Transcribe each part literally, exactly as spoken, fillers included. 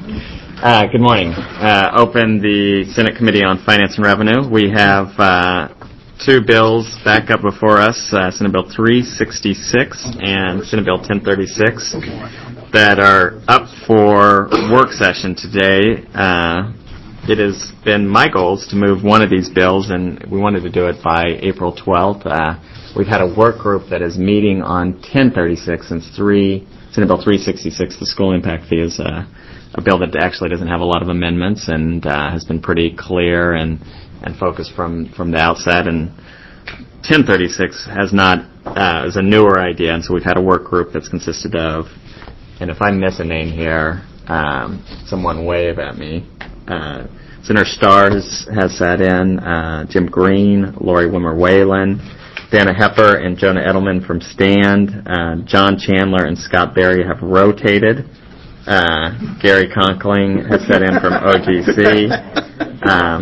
Uh, good morning. Uh, open the Senate Committee on Finance and Revenue. We have uh, two bills back up before us, uh, Senate Bill three sixty-six and Senate Bill ten thirty-six, that are up for work session today. Uh, it has been my goals to move one of these bills, and we wanted to do it by April twelfth. Uh, we've had a work group that is meeting on ten thirty-six, and three, Senate Bill three sixty-six, the school impact fee, is uh, a bill that actually doesn't have a lot of amendments and uh, has been pretty clear and, and focused from, from the outset. And ten thirty-six has not uh, is a newer idea, and so we've had a work group that's consisted of, and if I miss a name here, um, someone wave at me. Uh, Senator Starr has, has sat in, uh, Jim Green, Lori Wimmer Whalen, Dana Hepper and Jonah Edelman from STAND, uh, John Chandler and Scott Berry have rotated. Uh, Gary Conkling has sat in from O G C. Um,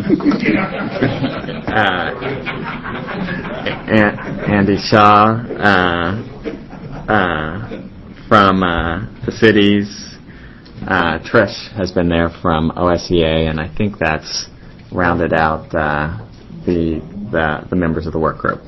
uh, a- Andy Shaw uh, uh, from uh, the cities. Uh, Trish has been there from O S E A, and I think that's rounded out uh, the, the the members of the work group.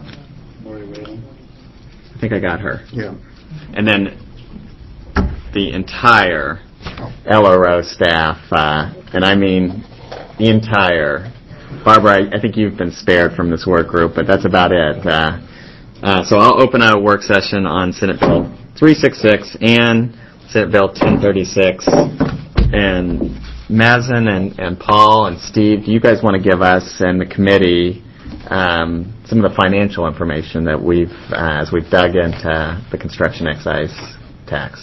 I think I got her. Yeah. And then the entire L R O staff, uh, and I mean the entire. Barbara, I, I think you've been spared from this work group, but that's about it. Uh, uh, so I'll open a work session on Senate Bill three sixty-six and Senate Bill ten thirty-six. And Mazen and, and Paul and Steve, do you guys want to give us and the committee um, some of the financial information that we've, uh, as we've dug into the construction excise tax?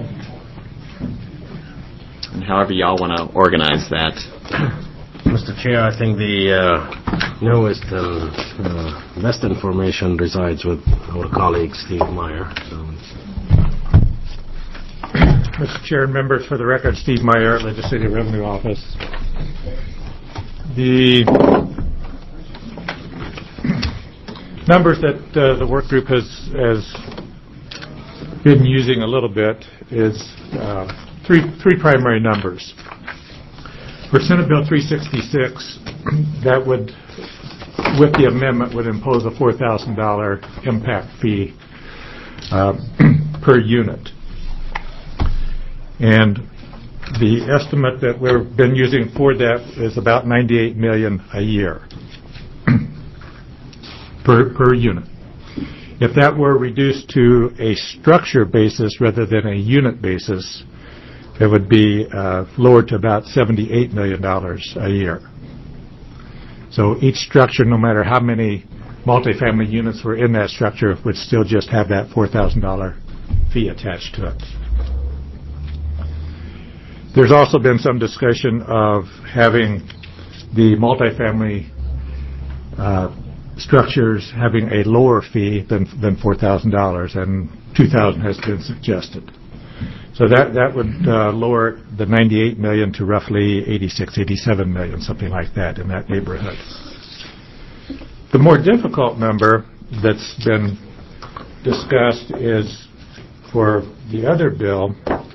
And however y'all want to organize that. Mister Chair, I think the uh, newest and uh, best information resides with our colleague Steve Meyer. So. Mister Chair and members, for the record, Steve Meyer, Legislative Revenue Office. The numbers that uh, the work group has, has been using a little bit is uh, three, three primary numbers. For Senate Bill three sixty-six, that would, with the amendment, would impose a four thousand dollars impact fee uh, per unit. And the estimate that we've been using for that is about ninety-eight million dollars a year per, per unit. If that were reduced to a structure basis rather than a unit basis, it would be uh, lowered to about seventy-eight million dollars a year. So each structure, no matter how many multifamily units were in that structure, would still just have that four thousand dollars fee attached to it. There's also been some discussion of having the multifamily uh, structures having a lower fee than than four thousand dollars, and two thousand dollars has been suggested. So that that would uh, lower the ninety-eight million dollars to roughly eighty-six, eighty-seven million dollars, something like that, in that neighborhood. The more difficult number that's been discussed is for the other bill,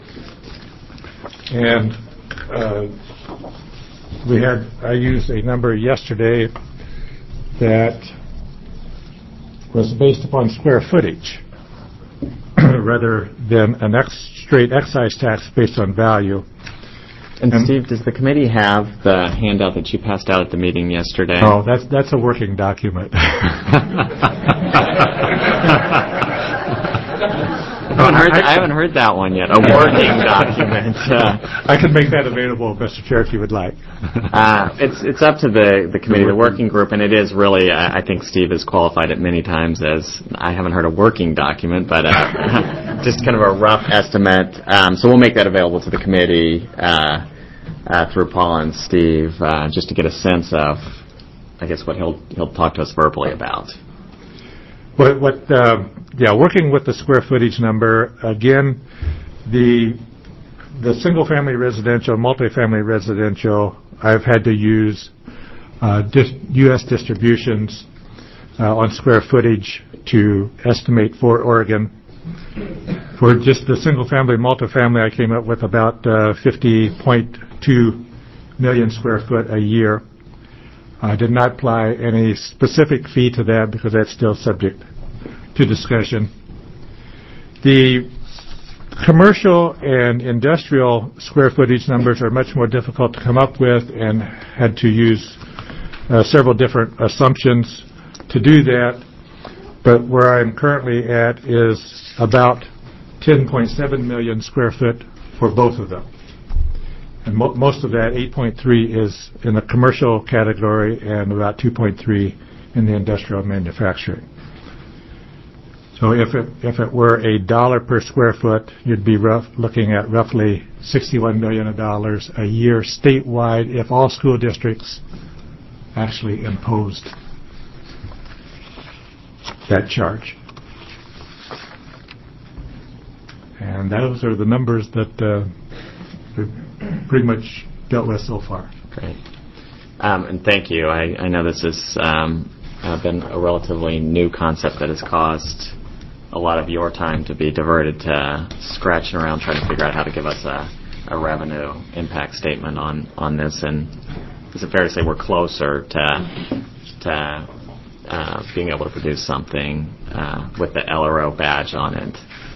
and uh, we had I used a number yesterday that was based upon square footage rather than an ex- straight excise tax based on value. And, and Steve, does the committee have the handout that you passed out at the meeting yesterday? Oh, that's that's a working document. I, haven't heard, I haven't heard that one yet. A working document. Uh, I can make that available, Mister Chair, if you would like. uh, it's it's up to the, the committee, the working group, and it is really, uh, I think Steve has qualified it many times as, I haven't heard a working document, but uh, just kind of a rough estimate. Um, so we'll make that available to the committee uh, uh, through Paul and Steve, uh, just to get a sense of, I guess, what he'll he'll talk to us verbally about. What, what uh, yeah, working with the square footage number, again, the the single-family residential, multifamily residential, I've had to use uh, dis- U S distributions uh, on square footage to estimate for Oregon. For just the single-family, multifamily, I came up with about uh, fifty point two million square foot a year. I did not apply any specific fee to that because that's still subject to discussion. The commercial and industrial square footage numbers are much more difficult to come up with, and had to use uh, several different assumptions to do that. But where I'm currently at is about ten point seven million square foot for both of them. And mo- most of that, eight point three, is in the commercial category and about two point three in the industrial manufacturing. So if it if it were a dollar per square foot, you'd be rough, looking at roughly sixty-one million dollars a year statewide if all school districts actually imposed that charge. And those are the numbers that uh, we've pretty much dealt with so far. Great. Um, and thank you. I, I know this has um, uh, been a relatively new concept that has caused a lot of your time to be diverted to scratching around trying to figure out how to give us a, a revenue impact statement on, on this. And is it fair to say we're closer to, to uh, being able to produce something uh, with the L R O badge on it?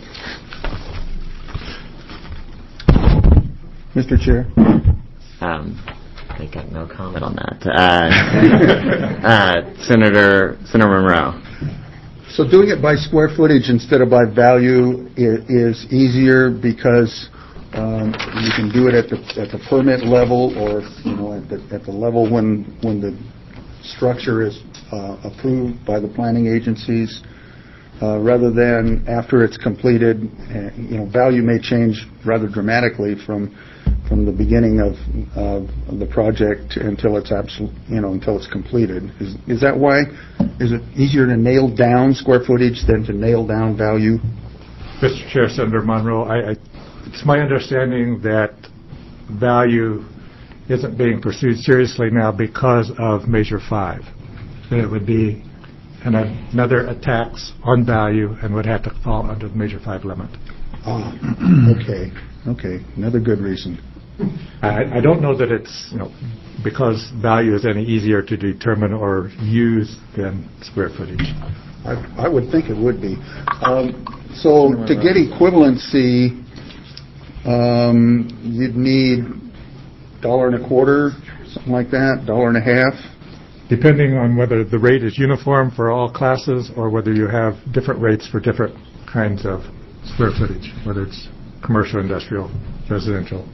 Mister Chair. Um, I got no comment on that. Uh, uh, Senator Senator Monroe. So doing it by square footage instead of by value is, is easier because um, you can do it at the at the permit level, or you know at the at the level when when the structure is uh, approved by the planning agencies, uh, rather than after it's completed. Uh, you know, value may change rather dramatically from. from the beginning of, uh, of the project until it's absolute, you know, until it's completed. Is is that why? Is it easier to nail down square footage than to nail down value? Mister Chair, Senator Monroe, I, I, it's my understanding that value isn't being pursued seriously now because of Measure five. That it would be an, another tax on value and would have to fall under the Measure five limit. Ah, okay, okay, another good reason. I, I don't know that it's, you know, because value is any easier to determine or use than square footage. I, I would think it would be. Um, so to get equivalency, um, you'd need dollar and a quarter, something like that, dollar and a half. Depending on whether the rate is uniform for all classes or whether you have different rates for different kinds of square footage, whether it's commercial, industrial, residential.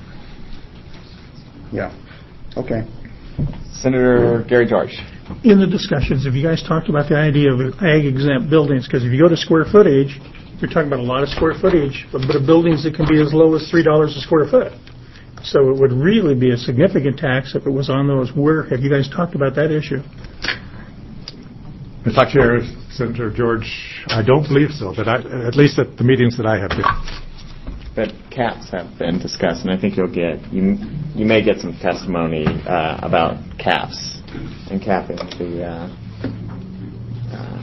Yeah. Okay. Senator Gary George. In the discussions, have you guys talked about the idea of ag exempt buildings? Because if you go to square footage, you're talking about a lot of square footage, but of buildings that can be as low as three dollars a square foot. So it would really be a significant tax if it was on those. Where have you guys talked about that issue? Mister Chair, Senator George, I don't believe so, but I, at least at the meetings that I have been. But caps have been discussed, and I think you'll get you you may get some testimony uh, about caps and capping the uh, uh,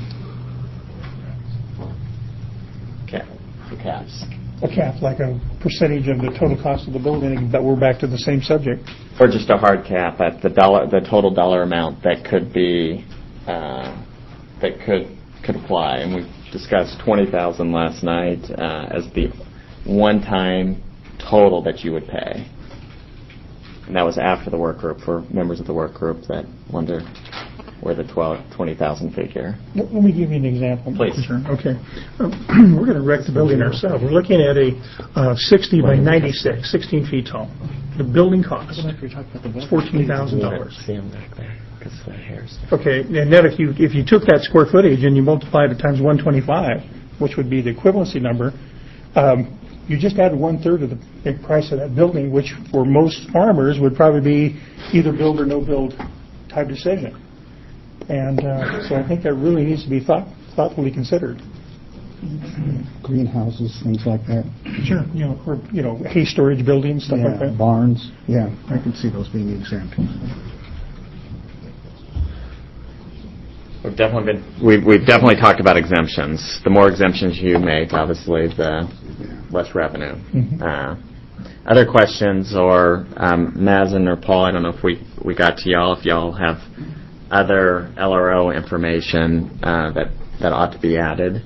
cap the caps. A cap, like a percentage of the total cost of the building, but we're back to the same subject. Or just a hard cap at the dollar, the total dollar amount that could be uh, that could could apply. And we discussed twenty thousand last night uh, as the one-time total that you would pay. And that was after the work group for members of the work group that wonder where the twelve, twenty thousand figure. Let me give you an example. Please. Okay. Um, we're going to wreck the building ourselves. We're looking at a uh, sixty by ninety-six, sixteen feet tall. The building cost is fourteen thousand dollars. See him back there because the hair's. Okay, and then if you if you took that square footage and you multiplied it times one twenty-five, which would be the equivalency number, um, you just add one-third of the big price of that building, which for most farmers would probably be either build or no build type decision. And uh, so I think that really needs to be thought, thoughtfully considered. Greenhouses, things like that. Sure. You know, or, you know, hay storage buildings, stuff yeah, like that. Barns. Yeah, I can see those being exempt. We've definitely been, we've, we've definitely talked about exemptions. The more exemptions you make, obviously, the less revenue. Mhm. Uh, other questions, or um, Mazen or Paul, I don't know if we, we got to y'all, if y'all have other L R O information uh, that, that ought to be added.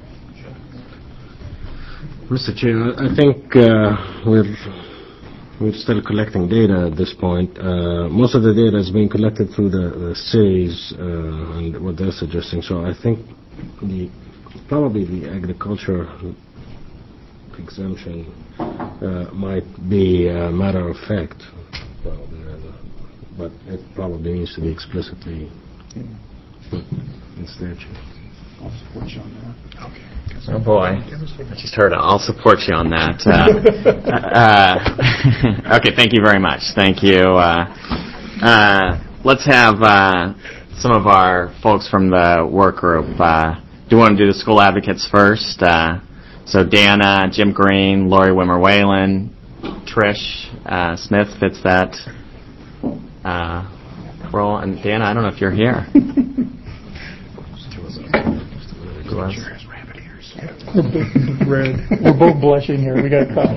Mister Chair, I think uh, we're we're still collecting data at this point. Uh, most of the data is being collected through the, the cities uh, and what they're suggesting. So I think the probably the agriculture exemption uh, might be a matter of fact, probably, rather. But it probably needs to be explicitly in statute. I'll support you on that. Okay. Oh boy, I just heard it. I'll support you on that. Uh, uh, okay, thank you very much. Thank you. Uh, uh, let's have uh, some of our folks from the work group. Uh, do you want to do the school advocates first? Uh, so Dana, Jim Green, Lori Wimmer Whalen, Trish uh, Smith fits that uh, role. And Dana, I don't know if you're here. We're both red. We're both blushing here. We got caught.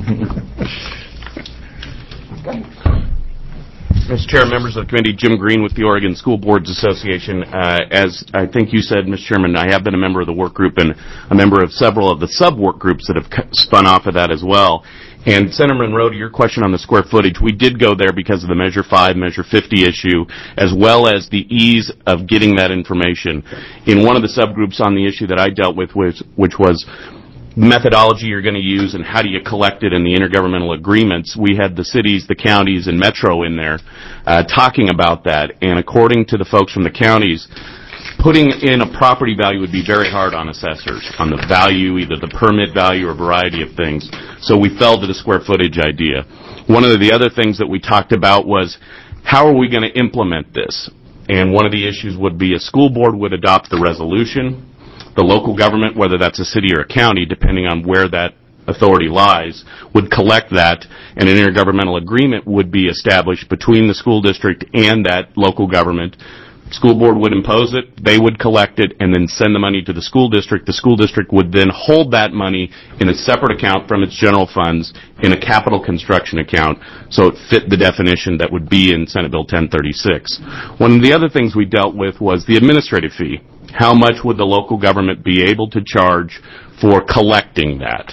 Mister Chair, members of the committee, Jim Green with the Oregon School Boards Association. Uh, as I think you said, Mister Chairman, I have been a member of the work group and a member of several of the sub-work groups that have spun off of that as well. And Senator Monroe, to your question on the square footage, we did go there because of the Measure five, Measure fifty issue, as well as the ease of getting that information. In one of the subgroups on the issue that I dealt with, which, which was methodology you're going to use and how do you collect it in the intergovernmental agreements, we had the cities, the counties, and Metro in there uh, talking about that. And according to the folks from the counties, putting in a property value would be very hard on assessors, on the value, either the permit value or a variety of things. So we fell to the square footage idea. One of the other things that we talked about was, how are we going to implement this? And one of the issues would be a school board would adopt the resolution. The local government, whether that's a city or a county, depending on where that authority lies, would collect that, and an intergovernmental agreement would be established between the school district and that local government. School board would impose it, they would collect it, and then send the money to the school district. The school district would then hold that money in a separate account from its general funds in a capital construction account, so it fit the definition that would be in Senate Bill ten thirty-six. One of the other things we dealt with was the administrative fee. How much would the local government be able to charge for collecting that?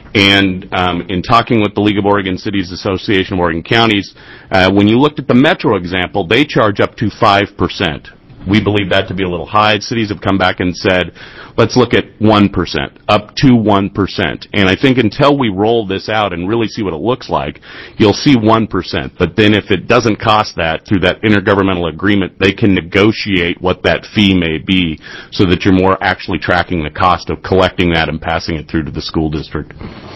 And um, in talking with the League of Oregon Cities Association of Oregon Counties, uh, when you looked at the Metro example, they charge up to five percent. We believe that to be a little high. Cities have come back and said, let's look at one percent, up to one percent. And I think until we roll this out and really see what it looks like, you'll see one percent. But then if it doesn't cost that through that intergovernmental agreement, they can negotiate what that fee may be so that you're more actually tracking the cost of collecting that and passing it through to the school district.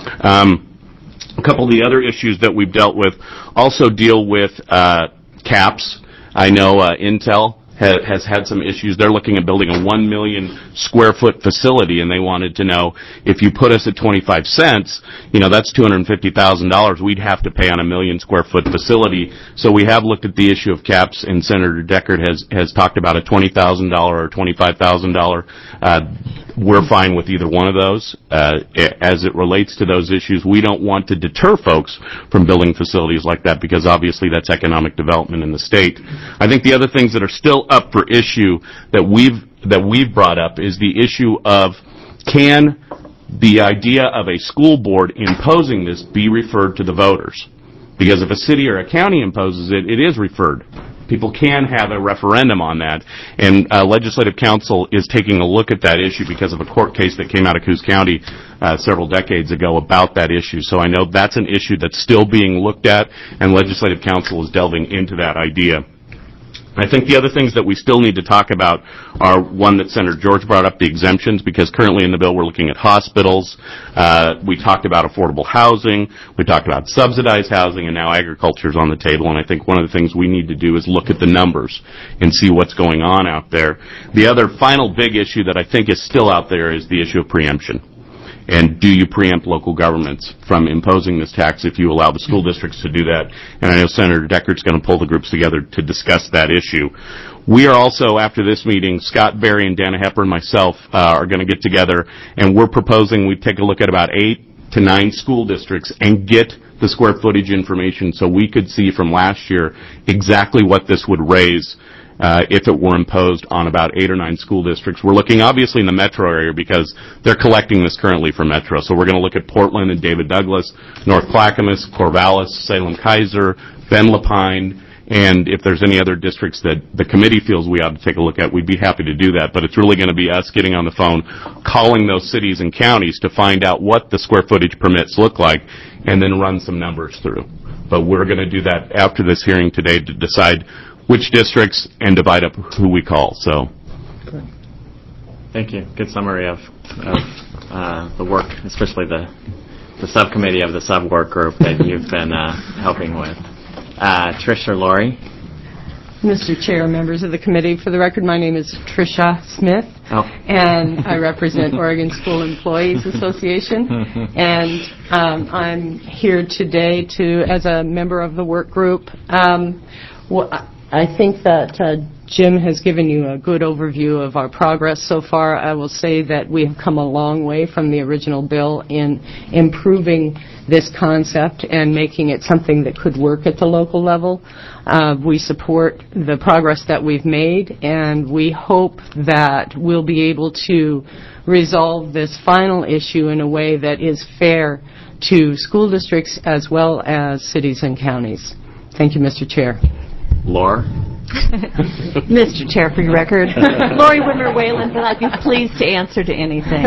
Um, a couple of the other issues that we've dealt with also deal with uh, caps. I know uh, Intel has had some issues. They're looking at building a one million square foot facility, and they wanted to know, if you put us at twenty-five cents, you know, that's two hundred fifty thousand dollars we'd have to pay on a million square foot facility. So we have looked at the issue of caps, and Senator Deckard has, has talked about a twenty thousand dollars or twenty-five thousand dollars. Uh, we're fine with either one of those. Uh, as it relates to those issues, we don't want to deter folks from building facilities like that, because obviously that's economic development in the state. I think the other things that are still up for issue that we've that we've brought up is the issue of, can the idea of a school board imposing this be referred to the voters? Because if a city or a county imposes it, it is referred. People can have a referendum on that, and uh, Legislative Council is taking a look at that issue because of a court case that came out of Coos County uh, several decades ago about that issue. So I know that's an issue that's still being looked at, and Legislative Council is delving into that idea. I think the other things that we still need to talk about are, one that Senator George brought up, the exemptions, because currently in the bill we're looking at hospitals. Uh, we talked about affordable housing. We talked about subsidized housing, and now agriculture is on the table. And I think one of the things we need to do is look at the numbers and see what's going on out there. The other final big issue that I think is still out there is the issue of preemption. And do you preempt local governments from imposing this tax if you allow the school districts to do that? And I know Senator Deckert's going to pull the groups together to discuss that issue. We are also, after this meeting, Scott Berry and Dana Hepper and myself uh, are going to get together, and we're proposing we take a look at about eight to nine school districts and get the square footage information so we could see from last year exactly what this would raise uh, if it were imposed on about eight or nine school districts. We're looking obviously in the metro area because they're collecting this currently for metro. So we're going to look at Portland and David Douglas, North Clackamas, Corvallis, Salem-Kaiser, Ben Lapine, and if there's any other districts that the committee feels we ought to take a look at, we'd be happy to do that. But it's really going to be us getting on the phone, calling those cities and counties to find out what the square footage permits look like, and then run some numbers through. But we're going to do that after this hearing today to decide which districts and divide up who we call. So, thank you. Good summary of, of uh, the work, especially the the subcommittee of the sub-work group that you've been uh, helping with. Uh, Trish or Lori? Mister Chair, members of the committee, for the record, my name is Tricia Smith, oh. and I represent Oregon School Employees Association, and um, I'm here today to, as a member of the work group. Um, well, I think that uh, Jim has given you a good overview of our progress so far. I will say that we have come a long way from the original bill in improving this concept and making it something that could work at the local level. Uh, we support the progress that we've made, and we hope that we'll be able to resolve this final issue in a way that is fair to school districts as well as cities and counties. Thank you, Mister Chair. Laura? Mister Chair, for your record, Lori Wimmer Whalen, but I'd be pleased to answer to anything.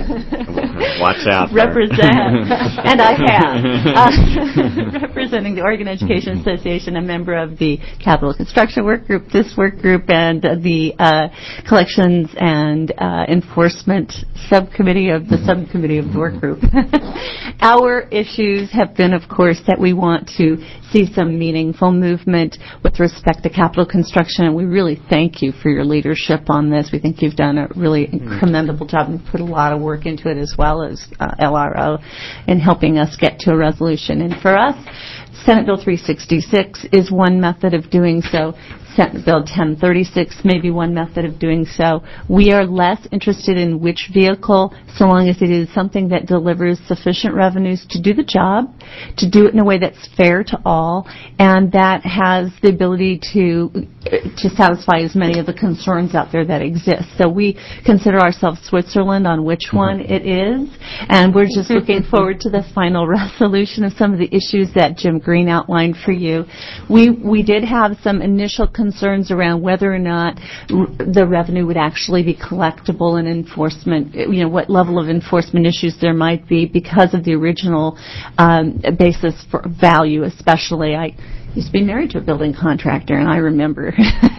Watch out. Represent, and I have, uh, representing the Oregon Education Association, a member of the Capital Construction Work Group, this work group, and uh, the uh, Collections and uh, Enforcement Subcommittee of the Subcommittee of the Work Group. Our issues have been, of course, that we want to see some meaningful movement with respect to capital construction, and we really thank you for your leadership on this. We think you've done a really commendable job and put a lot of work into it, as well as uh, L R O, in helping us get to a resolution. And for us, Senate Bill three sixty-six is one method of doing so. Senate Bill ten thirty-six may be one method of doing so. We are less interested in which vehicle, so long as it is something that delivers sufficient revenues to do the job, to do it in a way that's fair to all, and that has the ability to to satisfy as many of the concerns out there that exist. So we consider ourselves Switzerland on which one it is, and we're just looking forward to the final resolution of some of the issues that Jim Green outlined for you. We we did have some initial concerns around whether or not r- the revenue would actually be collectible and enforcement, you know, what level of enforcement issues there might be because of the original um, basis for value, especially. I used to be married to a building contractor, and I remember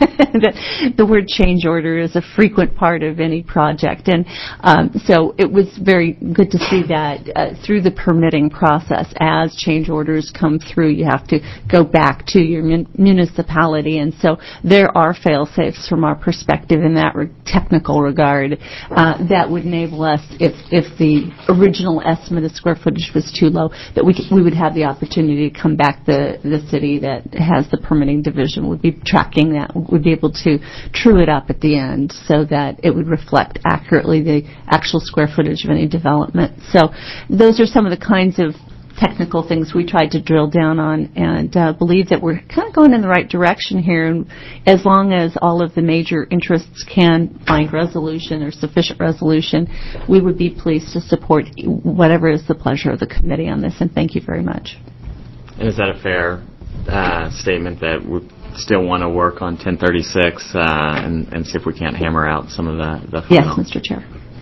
that the word change order is a frequent part of any project. And um, so it was very good to see that uh, through the permitting process, as change orders come through, you have to go back to your mun- municipality. And so there are fail-safes from our perspective in that re- technical regard uh, that would enable us, if, if the original estimate of square footage was too low, that we, c- we would have the opportunity to come back the, the city that has the permitting division would be tracking that, would be able to true it up at the end so that it would reflect accurately the actual square footage of any development. So those are some of the kinds of technical things we tried to drill down on, and uh, believe that we're kind of going in the right direction here. And as long as all of the major interests can find resolution or sufficient resolution, we would be pleased to support whatever is the pleasure of the committee on this. And thank you very much. And is that a fair uh, statement that we still want to work on ten thirty-six uh, and, and see if we can't hammer out some of the, the final? Yes, Mister Chair.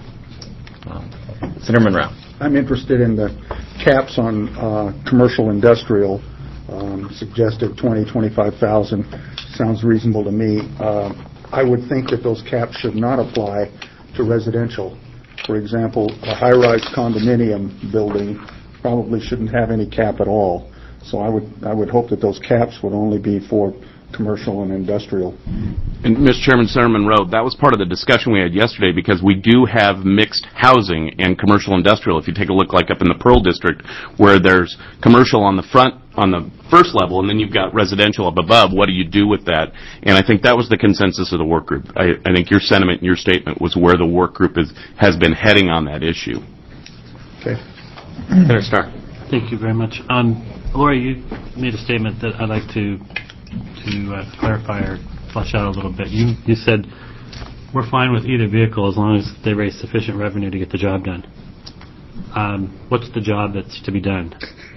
Um, Senator Monroe. I'm interested in the caps on uh, commercial industrial. Um, suggested twenty, twenty-five thousand sounds reasonable to me. Uh, I would think that those caps should not apply to residential. For example, a high-rise condominium building probably shouldn't have any cap at all. So I would I would hope that those caps would only be for commercial and industrial. And, Mister Chairman, Senator Monroe, that was part of the discussion we had yesterday because we do have mixed housing and commercial industrial. If you take a look like up in the Pearl District where there's commercial on the front, on the first level, and then you've got residential up above, what do you do with that? And I think that was the consensus of the work group. I, I think your sentiment and your statement was where the work group is, has been heading on that issue. Okay. Senator Starr. Thank you very much. Um, Lori, you made a statement that I'd like to to uh, clarify or flesh out a little bit. You you said we're fine with either vehicle as long as they raise sufficient revenue to get the job done. Um, what's the job that's to be done?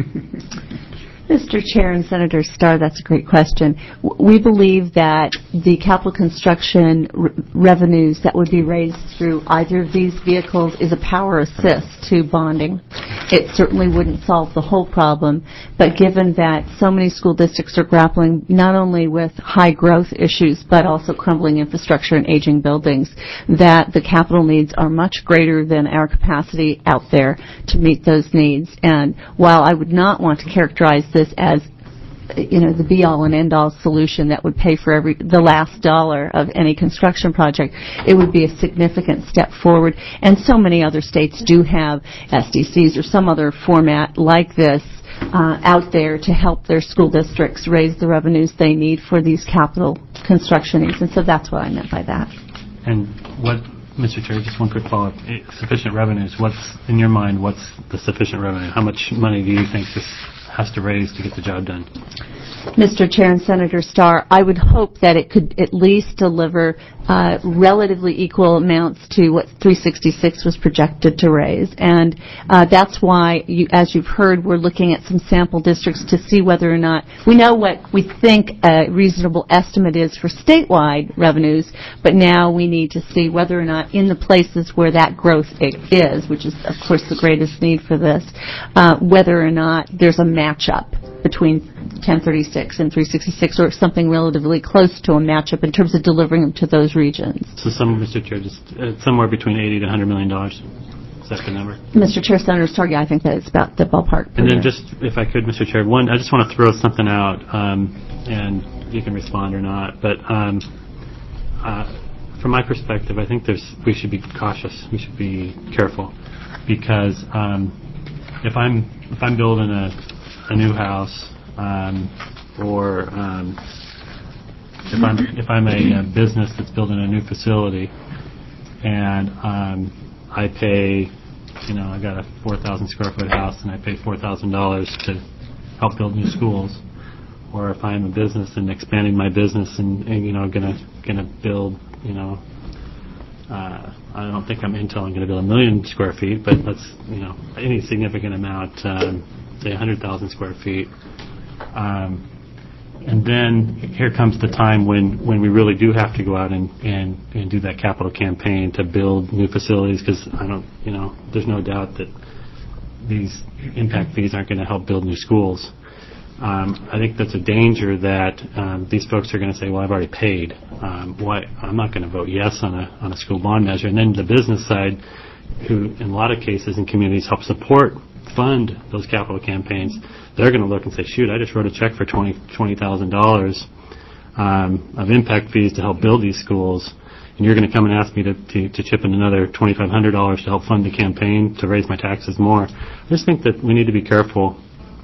Mister Chair and Senator Starr, that's a great question. We believe that the capital construction r- revenues that would be raised through either of these vehicles is a power assist to bonding. It certainly wouldn't solve the whole problem, but given that so many school districts are grappling not only with high growth issues, but also crumbling infrastructure and aging buildings, that the capital needs are much greater than our capacity out there to meet those needs. And while I would not want to characterize this as, you know, the be-all and end-all solution that would pay for every the last dollar of any construction project, it would be a significant step forward. And so many other states do have S D Cs or some other format like this uh, out there to help their school districts raise the revenues they need for these capital construction needs. And so that's what I meant by that. And what, Mister Chair, just one quick follow-up. Eh, Sufficient revenues, what's, in your mind, what's the sufficient revenue? How much money do you think this has to raise to get the job done? Mister Chair and Senator Starr, I would hope that it could at least deliver uh, relatively equal amounts to what three sixty-six was projected to raise. And uh, that's why, you, as you've heard, we're looking at some sample districts to see whether or not we know what we think a reasonable estimate is for statewide revenues, but now we need to see whether or not in the places where that growth is, which is, of course, the greatest need for this, uh, whether or not there's a match-up between ten thirty-six and three sixty-six, or something relatively close to a matchup in terms of delivering them to those regions. So, some, Mister Chair, just uh, somewhere between eighty to one hundred million dollars. Is that the number? Mister Chair, Senator Starr, yeah, I think that it's about the ballpark. And then year. just, if I could, Mister Chair, one, I just want to throw something out, um, and you can respond or not. But um, uh, from my perspective, I think there's we should be cautious. We should be careful, because um, if I'm if I'm building a a new house, um, or um, if I'm if I'm a, a business that's building a new facility, and um, I pay, you know, I got a four thousand square foot house, and I pay four thousand dollars to help build new schools, or if I'm a business and expanding my business and, and you know gonna gonna build, you know, uh, I don't think I'm Intel. I'm gonna build a million square feet, but let's you know any significant amount. Um, say one hundred thousand square feet. Um, and then here comes the time when, when we really do have to go out and, and, and do that capital campaign to build new facilities, because I don't, you know, there's no doubt that these impact fees aren't going to help build new schools. Um, I think that's a danger that um, these folks are going to say, well, I've already paid. Um, why I'm not going to vote yes on a on a school bond measure. And then the business side, who in a lot of cases in communities help support fund those capital campaigns, they're going to look and say, shoot, I just wrote a check for twenty thousand dollars um, of impact fees to help build these schools, and you're going to come and ask me to, to, to chip in another twenty-five hundred dollars to help fund the campaign to raise my taxes more. I just think that we need to be careful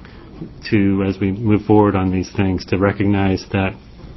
to, as we move forward on these things, to recognize that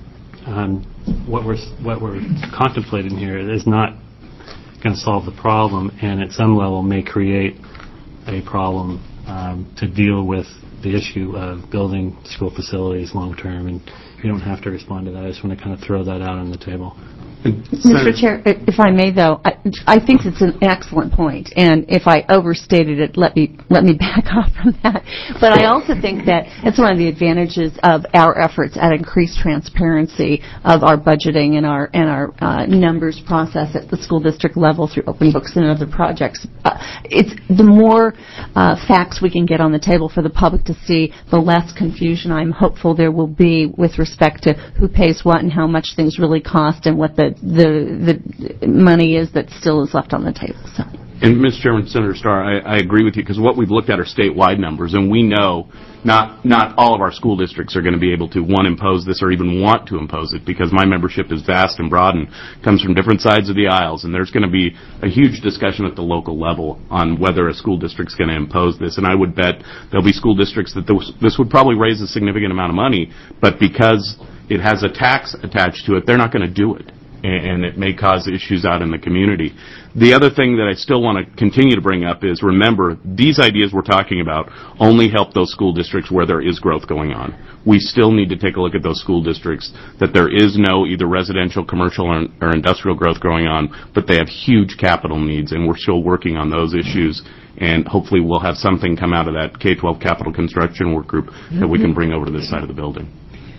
um, what we're what we're contemplating here is not going to solve the problem, and at some level may create a problem um, to deal with the issue of building school facilities long term. And you don't have to respond to that. I just want to kind of throw that out on the table. Mister Chair, if I may, though, I, I think it's an excellent point, and if I overstated it, let me let me back off from that. But I also think that it's one of the advantages of our efforts at increased transparency of our budgeting and our and our uh, numbers process at the school district level through open books and other projects. Uh, it's the more uh, facts we can get on the table for the public to see, the less confusion I'm hopeful there will be with respect to who pays what and how much things really cost and what the the the money is that still is left on the table. So. And, Mister Chairman, Senator Starr, I, I agree with you, because what we've looked at are statewide numbers, and we know not not all of our school districts are going to be able to, one, impose this or even want to impose it, because my membership is vast and broad and comes from different sides of the aisles, and there's going to be a huge discussion at the local level on whether a school district's going to impose this. And I would bet there'll be school districts that this, this would probably raise a significant amount of money, but because it has a tax attached to it, they're not going to do it, and it may cause issues out in the community. The other thing that I still want to continue to bring up is, remember, these ideas we're talking about only help those school districts where there is growth going on. We still need to take a look at those school districts that there is no either residential, commercial, or, or industrial growth going on, but they have huge capital needs, and we're still working on those issues, and hopefully we'll have something come out of that K twelve capital construction work group that we can bring over to this side of the building.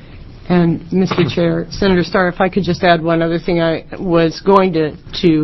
And, Mister Chair, Senator Starr, if I could just add one other thing. I was going to, to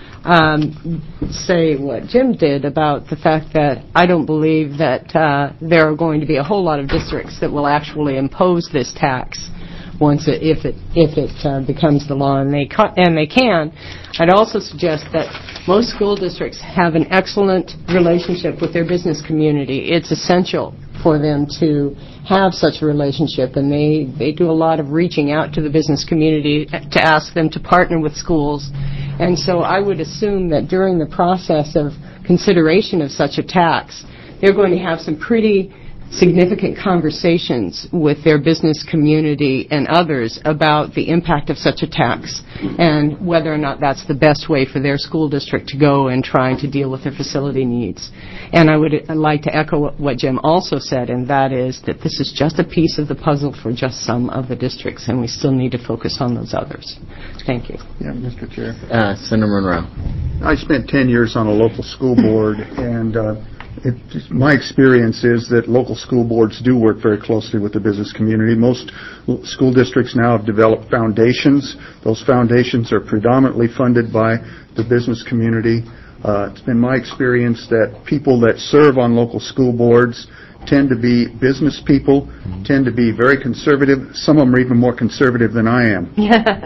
um, say what Jim did about the fact that I don't believe that uh, there are going to be a whole lot of districts that will actually impose this tax once it, if it if it uh, becomes the law, and they ca- and they can. I'd also suggest that most school districts have an excellent relationship with their business community. It's essential for them to have such a relationship, and they, they do a lot of reaching out to the business community to ask them to partner with schools. And so I would assume that during the process of consideration of such a tax, they're going to have some pretty significant conversations with their business community and others about the impact of such a tax and whether or not that's the best way for their school district to go in trying to deal with their facility needs. And I would like to echo what Jim also said, and that is that this is just a piece of the puzzle for just some of the districts, and we still need to focus on those others. Thank you. Yeah, Mister Chair. Uh, Senator Monroe. I spent ten years on a local school board, and uh, It, my experience is that local school boards do work very closely with the business community. Most school districts now have developed foundations. Those foundations are predominantly funded by the business community. Uh, it's been my experience that people that serve on local school boards tend to be business people, mm-hmm. tend to be very conservative. Some of them are even more conservative than I am.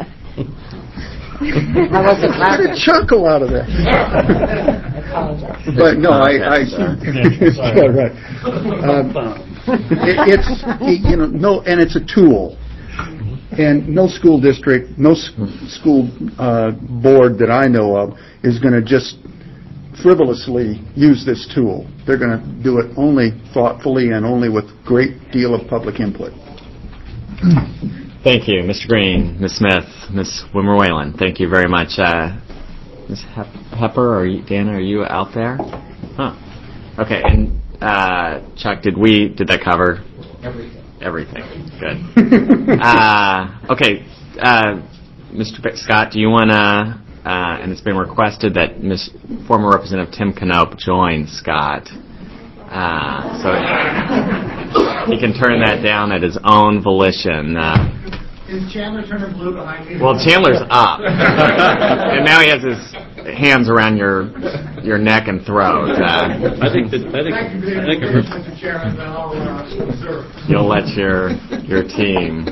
I wasn't laughing. Get a chuckle out of that. I apologize. But no, I, I yeah, right. Um, it, it's it, you know no, and it's a tool, and no school district, no s- school uh, board that I know of is going to just frivolously use this tool. They're going to do it only thoughtfully and only with great deal of public input. Thank you, Mister Green, Miz Smith, Miz Wimmer Whalen. Thank you very much. Uh, Miz Hepper, or you, Dana, are you out there? Huh. Okay, and uh, Chuck, did we did that cover everything? Everything. Good. uh, okay, uh, Mister Scott, do you want to? Uh, and it's been requested that Miz former Representative Tim Knope join Scott, uh, so he can turn that down at his own volition. Uh, Is Chandler turning blue behind me? Well, Chandler's up, and now he has his hands around your your neck and throat. Uh, I think that I think Thank you, I think Mister Chairman, then I'll uh, observe. You'll let your your team.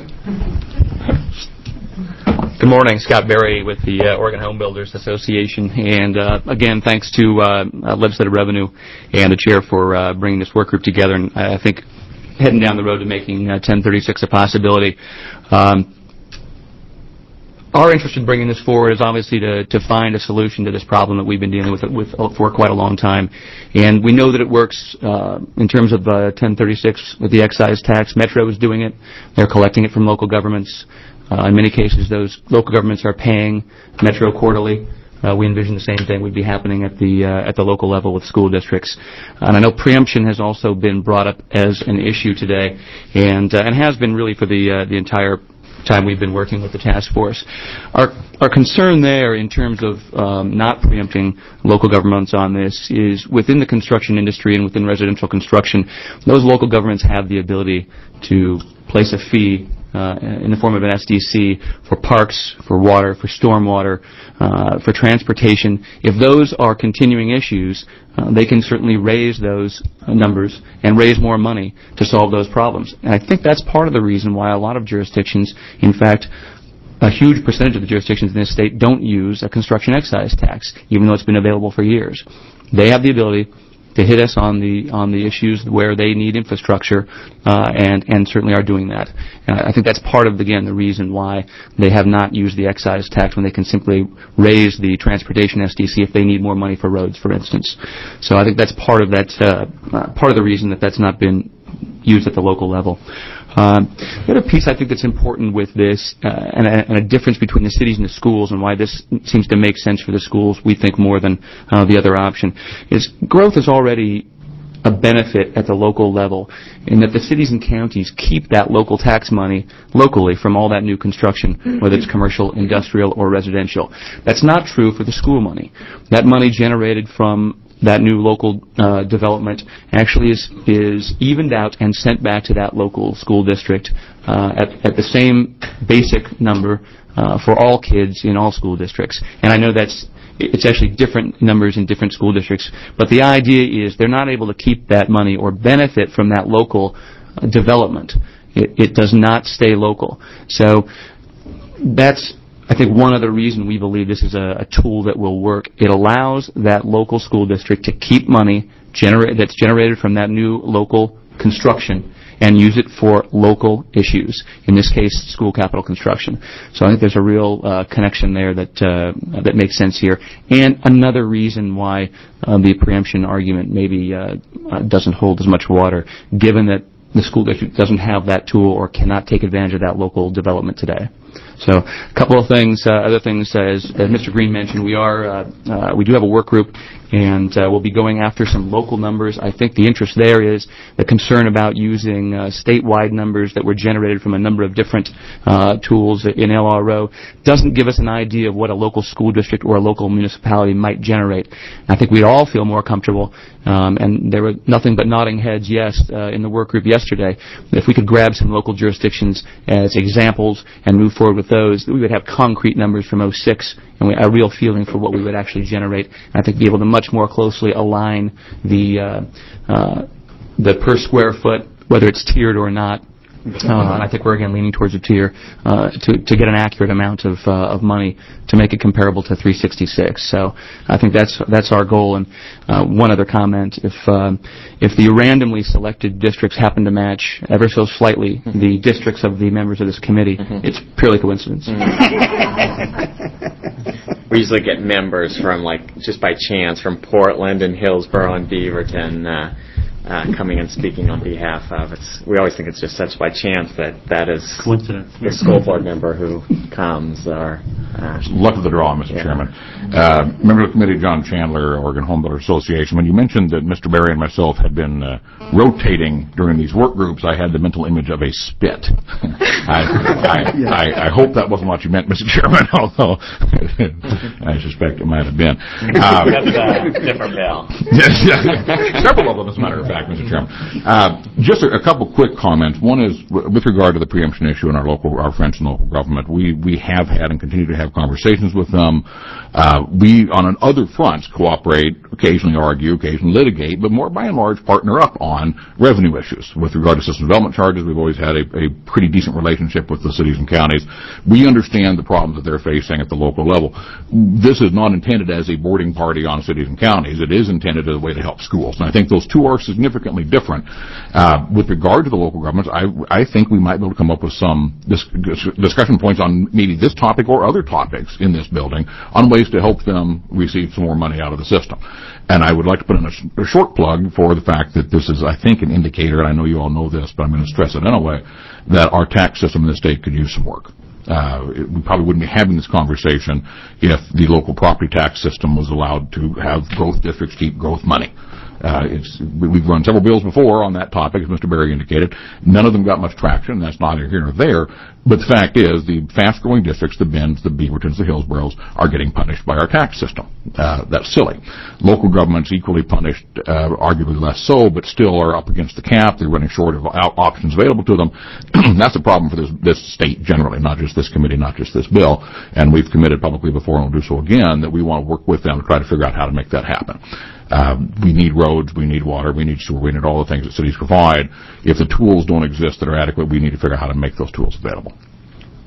Good morning, Scott Berry with the uh, Oregon Home Builders Association, and uh, again, thanks to uh, uh, Legislative Revenue and the chair for uh, bringing this work group together. And I think heading down the road to making uh, ten thirty-six a possibility. Um, our interest in bringing this forward is obviously to, to find a solution to this problem that we've been dealing with, with for quite a long time. And we know that it works uh, in terms of uh, ten thirty-six with the excise tax. Metro is doing it. They're collecting it from local governments. Uh, in many cases, those local governments are paying Metro quarterly. Uh, we envision the same thing would be happening at the uh, at the local level with school districts. And I know preemption has also been brought up as an issue today, and uh, and has been really for the uh, the entire time we've been working with the task force. Our our concern there in terms of um, not preempting local governments on this is within the construction industry and within residential construction, those local governments have the ability to place a fee Uh, in the form of an S D C for parks, for water, for stormwater, uh, for transportation. If those are continuing issues, uh, they can certainly raise those uh, numbers and raise more money to solve those problems. And I think that's part of the reason why a lot of jurisdictions, in fact, a huge percentage of the jurisdictions in this state don't use a construction excise tax, even though it's been available for years. They have the ability to hit us on the on the issues where they need infrastructure, uh, and and certainly are doing that. And I think that's part of, again, the reason why they have not used the excise tax when they can simply raise the transportation S D C if they need more money for roads, for instance. So I think that's part of that uh, uh, part of the reason that that's not been used at the local level. Um, the other piece I think that's important with this, uh, and, a, and a difference between the cities and the schools, and why this seems to make sense for the schools, we think, more than uh, the other option, is growth is already a benefit at the local level, in that the cities and counties keep that local tax money locally from all that new construction, whether it's commercial, industrial, or residential. That's not true for the school money. That money generated from that new local uh, development actually is is evened out and sent back to that local school district uh, at, at the same basic number uh, for all kids in all school districts. And I know that's it's actually different numbers in different school districts, but the idea is they're not able to keep that money or benefit from that local uh, development. It, it does not stay local. So that's, I think, one other reason we believe this is a, a tool that will work. It allows that local school district to keep money genera- that's generated from that new local construction and use it for local issues, in this case, school capital construction. So I think there's a real uh, connection there that uh, that makes sense here. And another reason why uh, the preemption argument maybe uh, uh, doesn't hold as much water, given that the school district doesn't have that tool or cannot take advantage of that local development today. So a couple of things, uh, other things, as, as Mister Green mentioned, we are, uh, uh, we do have a work group, and uh, we'll be going after some local numbers. I think the interest there is the concern about using uh, statewide numbers that were generated from a number of different uh, tools in L R O doesn't give us an idea of what a local school district or a local municipality might generate. I think we'd all feel more comfortable, um, and there were nothing but nodding heads yes uh, in the work group yesterday. If we could grab some local jurisdictions as examples and move forward with those, we would have concrete numbers from oh six and we, a real feeling for what we would actually generate. And I think be able to much more closely align the uh, uh, the per square foot, whether it's tiered or not. Uh, and I think we're again leaning towards a tier uh, to to get an accurate amount of uh, of money to make it comparable to three sixty-six. So I think that's that's our goal. And uh, one other comment: if um, if the randomly selected districts happen to match ever so slightly mm-hmm. the districts of the members of this committee, mm-hmm. it's purely coincidence. We usually get members from, like, just by chance, from Portland and Hillsborough and Beaverton uh, uh, coming and speaking on behalf of. It's, we always think it's just such by chance that that is coincidence. The school board member who comes. Or uh, luck of the draw, Mister Yeah. Chairman. Uh, member of the committee, John Chandler, Oregon Home Builder Association. When you mentioned that Mister Berry and myself had been uh, rotating during these work groups, I had the mental image of a spit. I, I, I, I hope that wasn't what you meant, Mister Chairman, although I suspect it might have been. Um, That's a different bill. Several of them, as a matter of fact, Mister Chairman. Uh, just a, a couple quick comments. One is with regard to the preemption issue in our local, our friends in local government. We we have had and continue to have conversations with them. Uh, we, on other fronts, cooperate, occasionally argue, occasionally litigate, but more by and large partner up on revenue issues. With regard to system development charges, we've always had a, a pretty decent relationship with the cities and counties. We understand the problems that they're facing at the local level. This is not intended as a boarding party on cities and counties. It is intended as a way to help schools. And I think those two are significantly different. Uh, with regard to the local governments, I, I think we might be able to come up with some dis- discussion points on maybe this topic or other topics in this building on ways to help them receive some more money out of the system. And I would like to put in a, a short plug for the fact that this is, I think, an indicator, and I know you all know this, but I'm going to stress it anyway, that our tax system in the state could use some work. Uh, it, we probably wouldn't be having this conversation if the local property tax system was allowed to have growth districts keep growth money. Uh, it's, we've run several bills before on that topic, as Mister Berry indicated. None of them got much traction. That's neither here nor there. But the fact is, the fast-growing districts, the Bends, the Beavertons, the Hillsboroughs, are getting punished by our tax system. Uh, that's silly. Local governments equally punished, uh, arguably less so, but still are up against the cap. They're running short of options available to them. That's a problem for this, this state generally, not just this committee, not just this bill. And we've committed publicly before, and we'll do so again, that we want to work with them to try to figure out how to make that happen. Uh, we need roads, we need water, we need sewer, we need all the things that cities provide. If the tools don't exist that are adequate, we need to figure out how to make those tools available.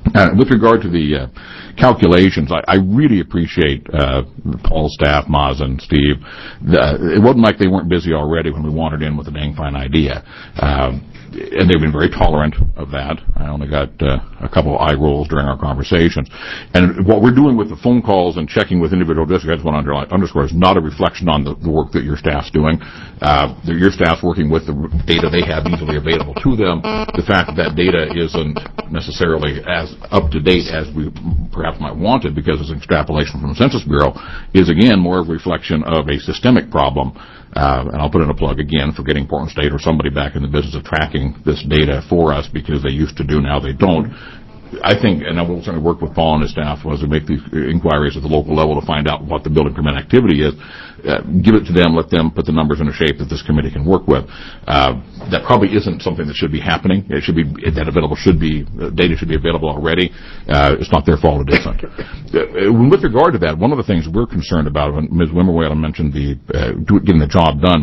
Uh, with regard to the uh, calculations, I, I really appreciate uh, Paul's staff, Maz and Steve. The, it wasn't like they weren't busy already when we wandered in with a dang fine idea. Um, and they've been very tolerant of that. I only got uh, a couple of eye rolls during our conversations. And what we're doing with the phone calls and checking with individual districts, I just want to underline, underscore, is not a reflection on the, the work that your staff's doing. Uh, your staff's working with the data they have easily available to them. The fact that that data isn't necessarily as up to date as we perhaps might want it because it's an extrapolation from the Census Bureau is, again, more a reflection of a systemic problem. Uh, and I'll put in a plug again for getting Portland State or somebody back in the business of tracking this data for us because they used to do, now they don't. I think, and I will certainly work with Paul and his staff as we make these inquiries at the local level to find out what the building permit activity is. Uh, give it to them, let them put the numbers in a shape that this committee can work with. Uh, that probably isn't something that should be happening. It should be, that available should be, uh, data should be available already. Uh, it's not their fault it isn't. Uh, with regard to that, one of the things we're concerned about, when Miz Wimmerweiler mentioned the, uh, getting the job done,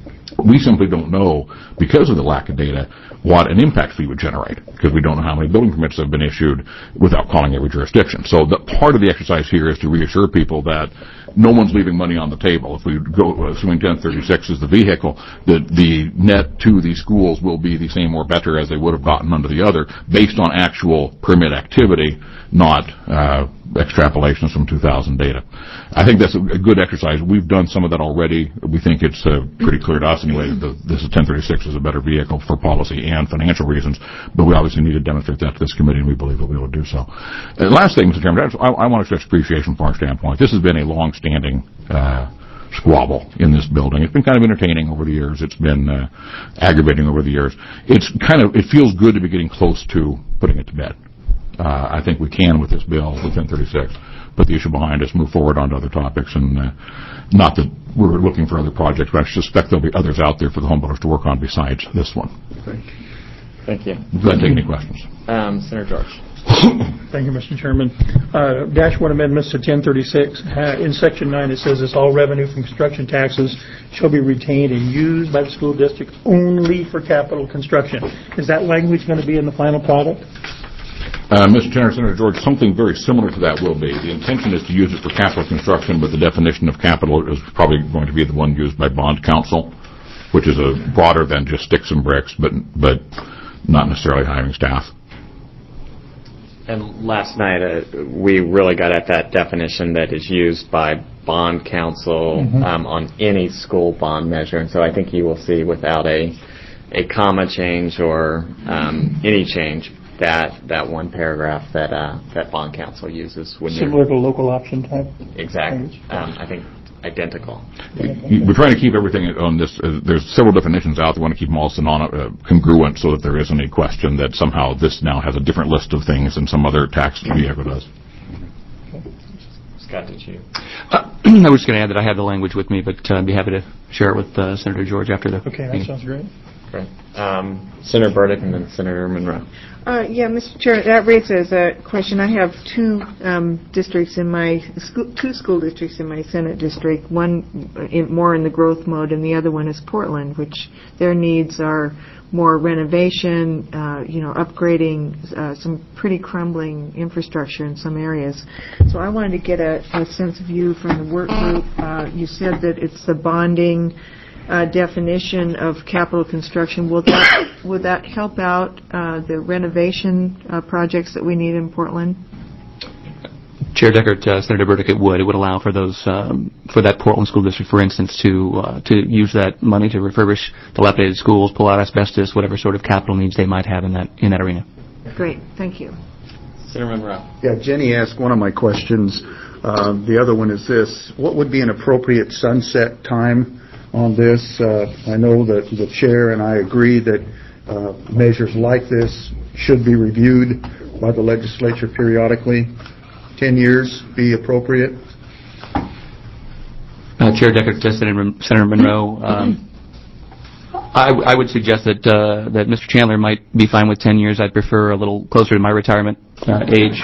we simply don't know, because of the lack of data, what an impact fee would generate, because we don't know how many building permits have been issued without calling every jurisdiction. So the, part of the exercise here is to reassure people that no one's leaving money on the table. If we go, assuming ten thirty-six is the vehicle, the, the net to these schools will be the same or better as they would have gotten under the other, based on actual permit activity, not uh, extrapolations from two thousand data. I think that's a, a good exercise. We've done some of that already. We think it's uh, pretty clear to us anyway that this is ten thirty-six is a better vehicle for policy and financial reasons, but we obviously need to demonstrate that to this committee, and we believe we'll be able to do so. Uh, last thing, Mister Chairman, I, I want to express appreciation from our standpoint. This has been a long-standing uh, squabble in this building. It's been kind of entertaining over the years. It's been uh, aggravating over the years. It's kind of, it feels good to be getting close to putting it to bed. Uh, I think we can, with this bill, with ten thirty-six, put the issue behind us, move forward on to other topics, and uh, not that we're looking for other projects, but I suspect there'll be others out there for the homebuilders to work on besides this one. Thank you. Glad to take any questions. Um, Senator George. Thank you, Mister Chairman. Uh, dash one amendments to ten thirty-six. Uh, in Section nine, it says this: all revenue from construction taxes shall be retained and used by the school district only for capital construction. Is that language going to be in the final product? Uh, Mister Chairman, Senator George, something very similar to that will be. The intention is to use it for capital construction, but the definition of capital is probably going to be the one used by bond counsel, which is a broader than just sticks and bricks, but but not necessarily hiring staff. And last night, uh, we really got at that definition that is used by bond counsel mm-hmm. um, on any school bond measure. And so I think you will see, without a a comma change or um, any change, that that one paragraph that uh, that bond counsel uses when similar to local option type. Exactly. Um, I think identical. We're trying to keep everything on this. Uh, there's several definitions out. We want to keep them all synon- uh, congruent so that there isn't a question that somehow this now has a different list of things than some other tax vehicle does. Scott, did you? Uh, I was going to add that I have the language with me, but uh, I'd be happy to share it with uh, Senator George after the Okay, that meeting. sounds great. Great. Um, Senator Burdick and then Senator Monroe. Uh, yeah, Mister Chair, that raises a question. I have two um, districts in my school, two school districts in my Senate district. One in, more in the growth mode, and the other one is Portland, which their needs are more renovation, uh, you know, upgrading uh, some pretty crumbling infrastructure in some areas. So I wanted to get a, a sense of you from the work group. Uh, you said that it's the bonding Uh, definition of capital construction. Will that will that help out uh, the renovation uh, projects that we need in Portland? Chair Deckert, uh, Senator Burdick, it would. It would allow for those um, for that Portland school district, for instance, to uh, to use that money to refurbish dilapidated schools, pull out asbestos, whatever sort of capital needs they might have in that in that arena. Great, thank you. Senator Monroe. Yeah, Jenny asked one of my questions. Uh, the other one is this: what would be an appropriate sunset time on this? Uh, I know that the chair and I agree that uh, measures like this should be reviewed by the legislature periodically. Ten years be appropriate? Uh, Chair Deckert, uh, Senator, Senator Monroe, um, I, w- I would suggest that uh, that Mister Chandler might be fine with ten years. I'd prefer a little closer to my retirement uh, age.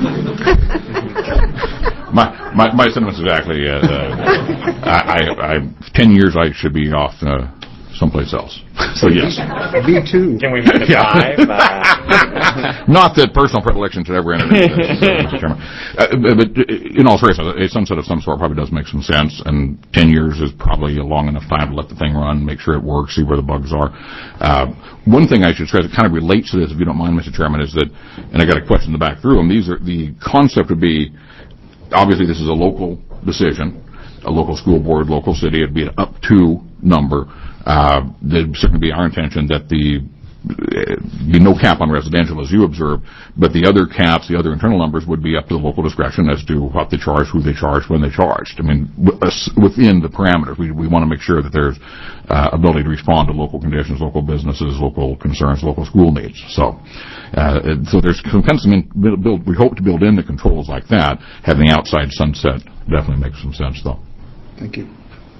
My, my my sentiments exactly. Uh, uh, I, I, I ten years I should be off uh, someplace else. So yes. Me too. Can we make it Yeah. five? Uh... Not that personal predilection should ever enter into this, uh, Mister Chairman. Uh, but in all seriousness, a sunset of some sort probably does make some sense, and ten years is probably a long enough time to let the thing run, make sure it works, see where the bugs are. Uh, one thing I should stress, it kind of relates to this, if you don't mind, Mister Chairman, is that, and I got a question in the back through them, these are, the concept would be, obviously this is a local decision, a local school board, local city, it'd be an up to number. Uh, there'd certainly be our intention that the be no cap on residential, as you observed, but the other caps, the other internal numbers would be up to the local discretion as to what they charge, who they charge, when they charged. I mean, within the parameters, we, we want to make sure that there's uh, ability to respond to local conditions, local businesses, local concerns, local school needs. So, uh, so there's some kind of some build, we hope to build in the controls like that. Having the outside sunset definitely makes some sense, though. Thank you.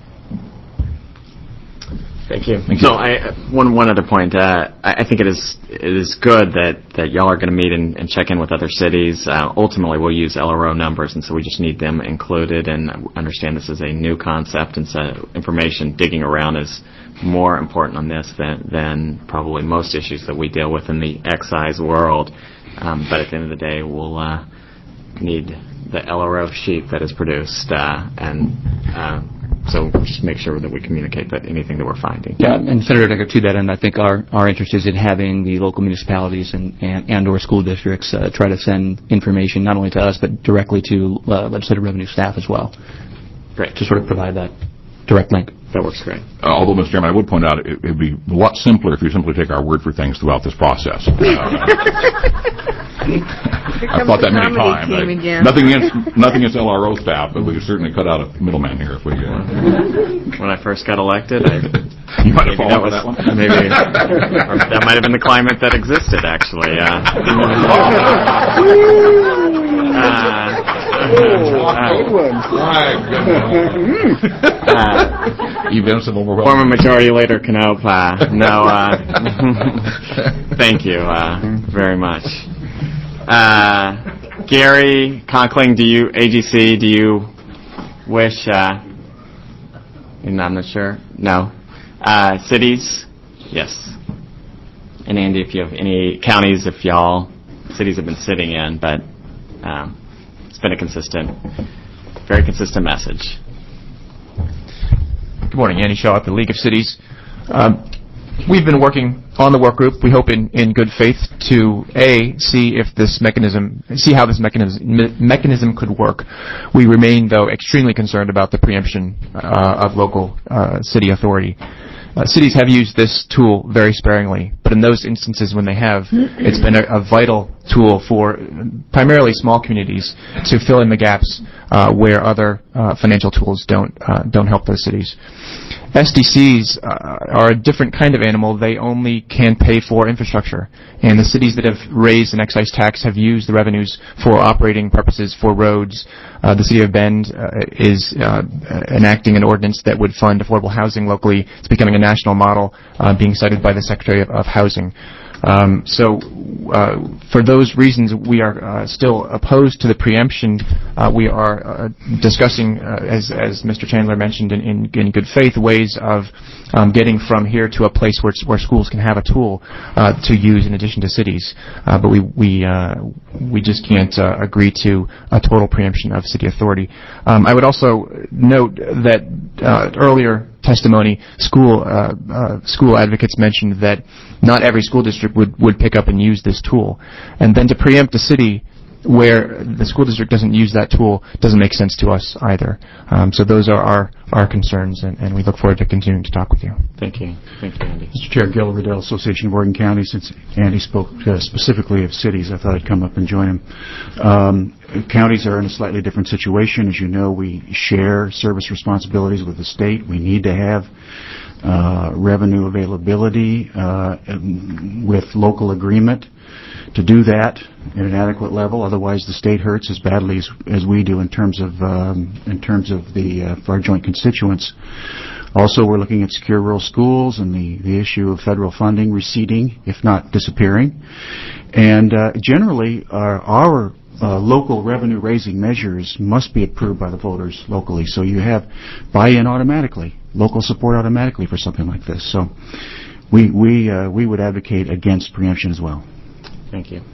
Thank you. Thank so you. I, one one other point. Uh, I, I think it is it is good that, that y'all are going to meet and, and check in with other cities. Uh, ultimately, we'll use L R O numbers, and so we just need them included and understand this is a new concept, and so information digging around is more important on this than, than probably most issues that we deal with in the excise world. Um, but at the end of the day, we'll uh, need the L R O sheet that is produced, uh, and uh, so just make sure that we communicate that anything that we're finding. Yeah, and Senator Decker, to that end, I think our, our interest is in having the local municipalities and, and, and or school districts uh, try to send information not only to us but directly to uh, legislative revenue staff as well. Great. To sort of provide that direct link. That works great. Uh, although, Mister Chairman, I would point out it would be a lot simpler if you simply take our word for things throughout this process. Uh, I've thought that many times. I, nothing against nothing against L R O staff, but we could certainly cut out a middleman here if we. Uh, when I first got elected, I you might have fallen that, for that one. Maybe or that might have been the climate that existed, actually. Uh, uh, uh, Events of overwhelming. Former Majority Leader Knope. Uh, no, uh, thank you uh, very much. Uh, Gary Conkling, do you, A G C, do you wish, uh, I'm not sure, no. Uh, cities? Yes. And Andy, if you have any counties, if y'all, cities have been sitting in, but um, it's been a consistent, very consistent message. Good morning, Andy Shaw at the League of Cities. Um, we've been working on the work group, we hope in, in good faith, to A, see if this mechanism, see how this mechanism, me- mechanism could work. We remain, though, extremely concerned about the preemption uh, of local uh, city authority. Uh, cities have used this tool very sparingly, but in those instances when they have, it's been a, a vital tool for primarily small communities to fill in the gaps uh, where other uh, financial tools don't uh, don't help those cities. S D Cs uh, are a different kind of animal. They only can pay for infrastructure. And the cities that have raised an excise tax have used the revenues for operating purposes for roads. Uh, the city of Bend uh, is uh, enacting an ordinance that would fund affordable housing locally. It's becoming a national model, uh, being cited by the Secretary of, of Housing. Um, so uh, for those reasons, we are uh, still opposed to the preemption. Uh, we are uh, discussing, uh, as, as Mister Chandler mentioned, in, in, in good faith, ways of um, getting from here to a place where, where schools can have a tool uh, to use in addition to cities. Uh, but we we uh, we just can't uh, agree to a total preemption of city authority. Um, I would also note that uh, earlier testimony, school uh, uh, school advocates mentioned that not every school district would, would pick up and use this tool. And then to preempt a city where the school district doesn't use that tool doesn't make sense to us either. Um, so those are our, our concerns, and, and we look forward to continuing to talk with you. Thank you. Thank you, Andy. Mister Chair, Gil Riddell, Association of Oregon Counties. Since Andy spoke uh, specifically of cities, I thought I'd come up and join him. Um, counties are in a slightly different situation. As you know, we share service responsibilities with the state. We need to have uh, revenue availability uh, with local agreement to do that at an adequate level. Otherwise, the state hurts as badly as, as we do in terms of um, in terms of the uh, for our joint constituents. Also, we're looking at secure rural schools and the, the issue of federal funding receding, if not disappearing. And uh, generally, our, our uh, local revenue-raising measures must be approved by the voters locally. So you have buy-in automatically, local support automatically for something like this. So we we uh, we would advocate against preemption as well. Thank you.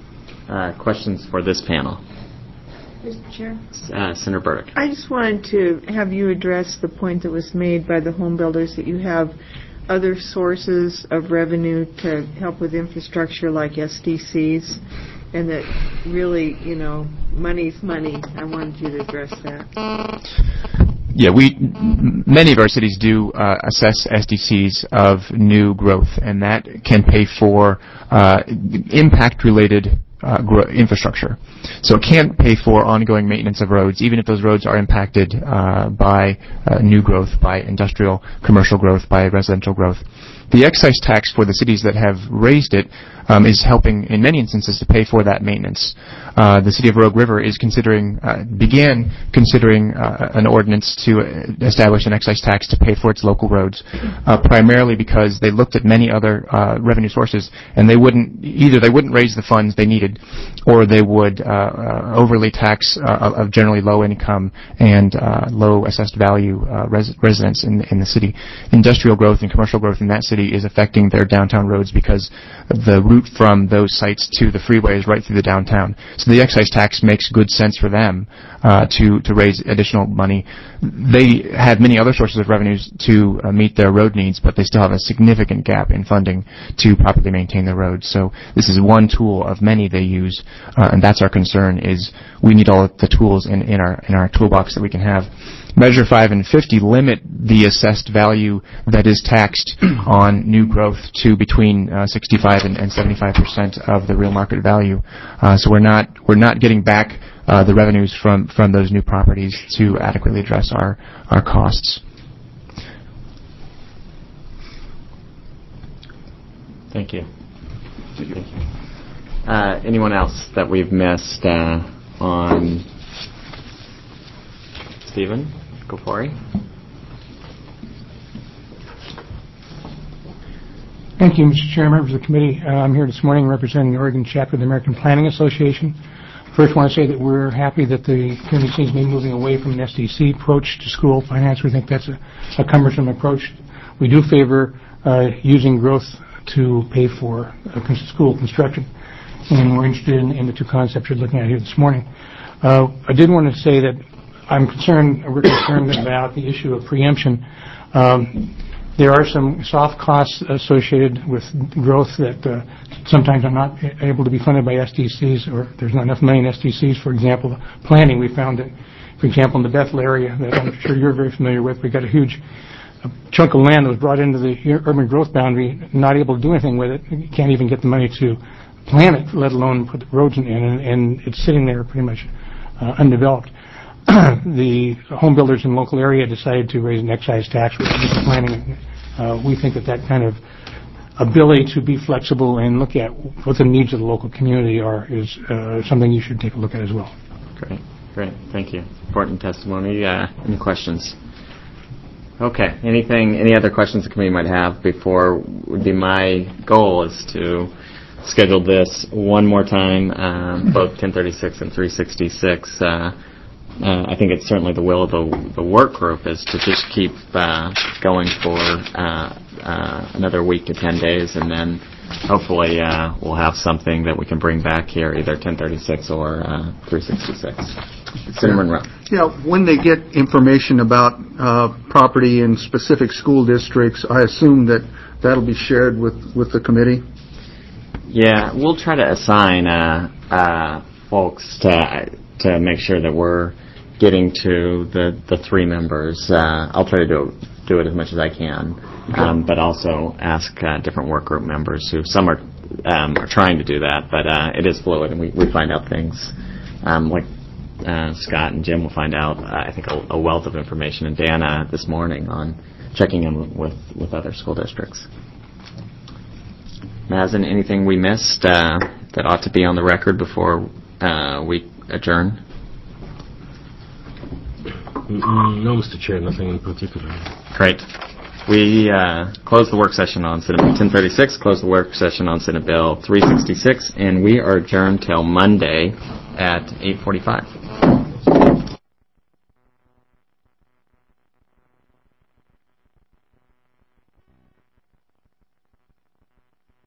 Uh, questions for this panel? Mister Chair? Uh, Senator Burdick. I just wanted to have you address the point that was made by the home builders that you have other sources of revenue to help with infrastructure like S D Cs, and that really, you know, money's money. I wanted you to address that. Yeah, we many of our cities do uh, assess S D Cs of new growth, and that can pay for uh, impact-related uh, gro- infrastructure. So it can't pay for ongoing maintenance of roads, even if those roads are impacted uh, by uh, new growth, by industrial, commercial growth, by residential growth. The excise tax for the cities that have raised it um, is helping, in many instances, to pay for that maintenance. Uh, the city of Rogue River is considering, uh, began considering uh, an ordinance to establish an excise tax to pay for its local roads, uh, primarily because they looked at many other uh, revenue sources, and they wouldn't either they wouldn't raise the funds they needed, or they would uh, uh, overly tax uh, of generally low income and uh, low assessed value uh, res- residents in in the city. Industrial growth and commercial growth in that city is affecting their downtown roads because the route from those sites to the freeway is right through the downtown. So the excise tax makes good sense for them uh, to to raise additional money. They have many other sources of revenues to uh, meet their road needs, but they still have a significant gap in funding to properly maintain their roads. So this is one tool of many they use, uh, and that's our concern. Is we need all of the tools in, in our in our toolbox that we can have. Measure five and fifty limit the assessed value that is taxed on new growth to between uh, sixty-five and, and seventy-five percent of the real market value. Uh, so we're not we're not getting back uh, the revenues from, from those new properties to adequately address our, our costs. Thank you. Thank you. Uh, anyone else that we've missed uh, on? Stephen Gofori. Thank you, Mister Chair, members of the committee. Uh, I'm here this morning representing the Oregon chapter of the American Planning Association. First, I want to say that we're happy that the community seems to be moving away from an S D C approach to school finance. We think that's a, a cumbersome approach. We do favor uh, using growth to pay for uh, school construction, and we're interested in, in the two concepts you're looking at here this morning. Uh, I did want to say that I'm concerned, we're concerned about the issue of preemption. Um, there are some soft costs associated with growth that uh, sometimes are not able to be funded by S D Cs, or there's not enough money in S D Cs. For example, planning, we found that, for example, in the Bethel area that I'm sure you're very familiar with, we got a huge a chunk of land that was brought into the urban growth boundary, not able to do anything with it. You can't even get the money to plan it, let alone put the roads in, and, and it's sitting there pretty much uh, undeveloped. The home builders in the local area decided to raise an excise tax with planning. Uh, we think that that kind of ability to be flexible and look at what the needs of the local community are is uh, something you should take a look at as well. Great, great, thank you. Important testimony. Uh, any questions? Okay. Anything? Any other questions the committee might have before? Would be my goal is to schedule this one more time, um, both ten thirty-six and three sixty-six. Uh, Uh, I think it's certainly the will of the, the work group is to just keep uh, going for uh, uh, another week to ten days, and then hopefully uh, we'll have something that we can bring back here, either ten thirty-six or uh, three sixty-six. Senator Monroe. Yeah, when they get information about uh, property in specific school districts, I assume that that'll be shared with, with the committee? Yeah, we'll try to assign uh, uh, folks to to make sure that we're getting to the, the three members. Uh, I'll try to do, do it as much as I can, um, but also ask uh, different work group members who some are um, are trying to do that, but uh, it is fluid, and we, we find out things um, like uh, Scott and Jim will find out, uh, I think, a, a wealth of information, and Dana this morning on checking in with, with other school districts. Mazen, anything we missed uh, that ought to be on the record before uh, we adjourn? No, Mister Chair, nothing in particular. Great. We uh, close the work session on Senate Bill ten thirty-six, close the work session on Senate Bill three sixty-six, and we are adjourned till Monday at eight forty-five.